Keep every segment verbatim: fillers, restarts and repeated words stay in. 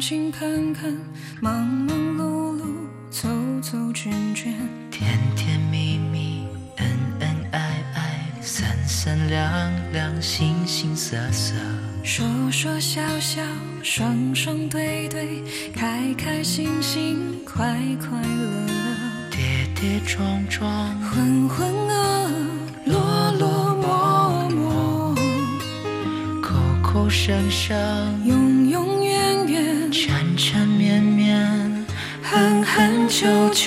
情看看，忙忙碌碌，走走圈圈， 甜甜蜜蜜，恩恩爱爱，三三两两，形形色色， 说说笑笑，双双对对，开开心心，快快乐乐， 跌跌撞撞， 浑浑噩噩，落落寞寞， 口口声声， 永永远远， 缠缠绵绵， 恨恨久久，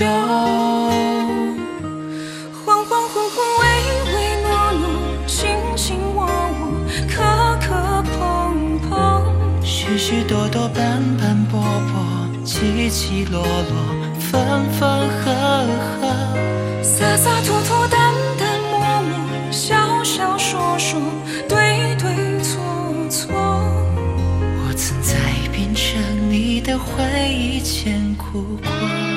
恍恍惚惚，唯唯诺诺，卿卿我我，磕磕碰碰， 许许多多，斑斑驳驳，起起落落，分分合合， 洒洒脱脱，淡淡漠漠，笑笑说说，对对错错。 我曾在变成你的回忆间哭过。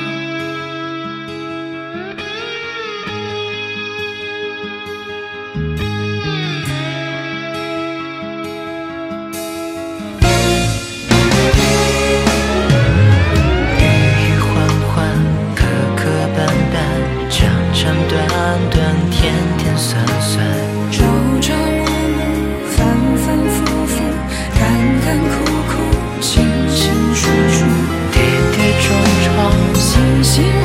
短短，甜甜酸酸， 朝朝暮暮，反反复复，甘甘苦苦，清清楚楚， 跌跌撞撞， 心心